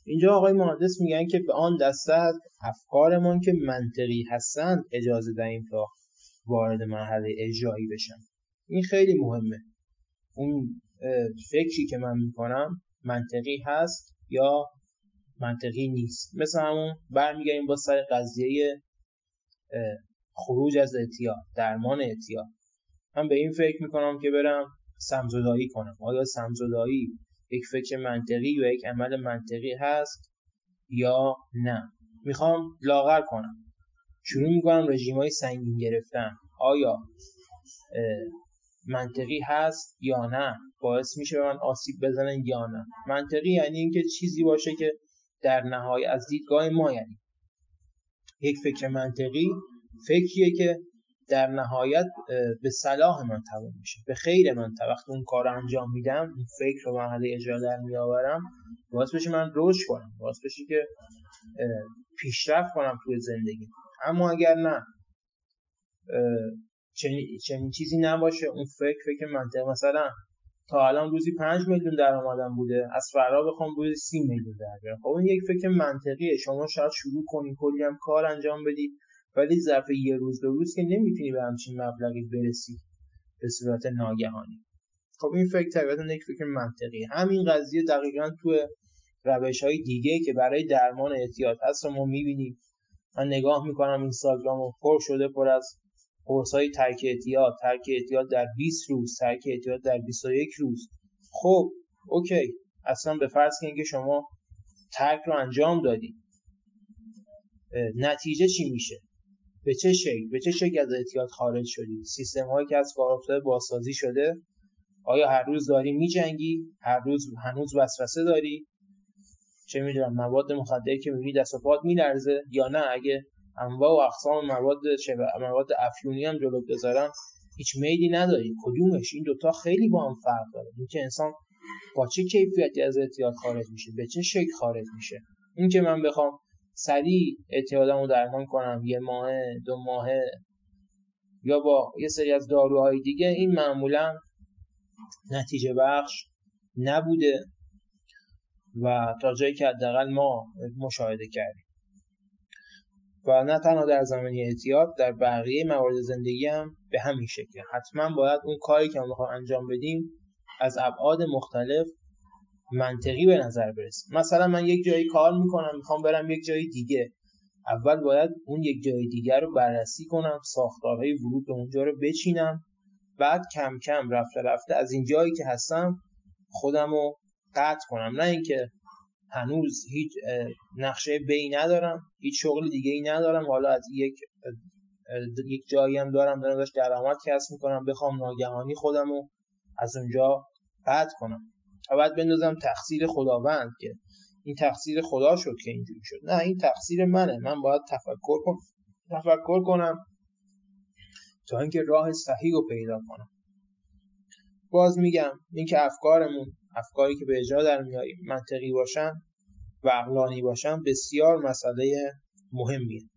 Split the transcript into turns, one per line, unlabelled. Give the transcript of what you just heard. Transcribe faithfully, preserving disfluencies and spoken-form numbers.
اینجا آقای مهندس میگن که به آن دسته از افکارمان که منطقی هستند اجازه دهیم تا وارد مرحله اجرایی بشن. این خیلی مهمه. اون فکری که من میکنم منطقی هست یا منطقی نیست. مثل همون برمیگردیم با سر قضیه خروج از اعتیاد، درمان اعتیاد. من به این فکر میکنم که برم سمزدایی کنم. آیا سمزدایی یک فکر منطقی و یک عمل منطقی هست یا نه؟ میخوام لاغر کنم، شروع میکنم رژیمای سنگین گرفتن. آیا منطقی هست یا نه؟ باعث میشه به من آسیب بزنن یا نه؟ منطقی یعنی اینکه چیزی باشه که در نهایت از دیدگاه ما، یعنی یک فکر منطقی فکریه که در نهایت به صلاح من تموم میشه، به خیر من. وقتی اون کار رو انجام میدم، اون فکر رو مرحله اجرا در میآورم، باعث بشه من رشد کنم، باعث بشه که پیشرفت کنم توی زندگی. اما اگر نه، چنین چنین چیزی نباشه، اون فکر فکر منطقی، مثلا تا الان روزی پنج میلیون درآمدم بوده، از فردا بخوام روزی سی میلیون در بیارم، خب این یک فکر منطقیه. شما شاید شروع کنی کلی هم کار انجام بدی، ولی ظرف یه روز دو روز که نمیتونی به همچین مبلغی برسی به صورت ناگهانی. خب این فکر طبیعتاً یک فکر منطقیه. همین قضیه دقیقاً تو روش‌های دیگه که برای درمان اعتیاد هست ما می‌بینیم. من نگاه می‌کنم اینستاگرامو پر شده پر از کورس‌های ترک اعتیاد، ترک اعتیاد در بیست روز، ترک اعتیاد در بیست و یک روز. خب اوکی، اصلا به فرض کنید که شما ترک رو انجام دادی، نتیجه چی میشه؟ به چه شکل به چه شکل از اعتیاد خارج شدی؟ سیستم‌هایی که از کار افتاده بازسازی شده؟ آیا هر روز داری می‌جنگی؟ هر روز هنوز وسوسه داری؟ چه می‌دونم مواد مخدری که می‌بینی دست و پات می‌لرزه یا نه؟ اگه انواع و اقسام مواد شبه مواد افیونی هم جلوت بذارن هیچ میلی نداری کدومش؟ این دوتا خیلی با هم فرق داره. اینکه انسان با چه کیفیتی از اعتیاد خارج میشه، به چه شکل خارج میشه. این که من بخوام سریع اعتیادمو درمان کنم یه ماه دو ماه یا با یه سری از داروهای دیگه، این معمولا نتیجه بخش نبوده و تا جایی که حداقل ما مشاهده کردیم. و نه تنها در زمینه اعتیاد، در بقیه موارد زندگی هم به همین شکله. حتما باید اون کاری که ما میخوایم انجام بدیم از ابعاد مختلف منطقی به نظر برسه. مثلا من یک جایی کار میکنم، میخوام برم یک جای دیگه، اول باید اون یک جای دیگه رو بررسی کنم، ساختارهای ورود به اونجا رو بچینم، بعد کم کم رفته رفته از این جایی که هستم خودم رو قطع کنم. نه اینکه هنوز هیچ نقشه بی ندارم، هیچ شغل دیگه ای ندارم، حالا از یک یک جایی هم دارم دارم داشت درآمد کسب میکنم، بخوام ناگهانی خودم رو از اونجا قطع کنم و بعد بندازم تقصیر خداوند که این تقصیر خدا شد که اینجوری شد. نه، این تقصیر منه. من باید تفکر کنم تفکر کنم تا اینکه راه صحیح رو پیدا کنم. باز میگم اینکه افکارمون افکاری که به اجرا در میاریم منطقی باشن و عقلانی باشن بسیار مسئله مهمیه.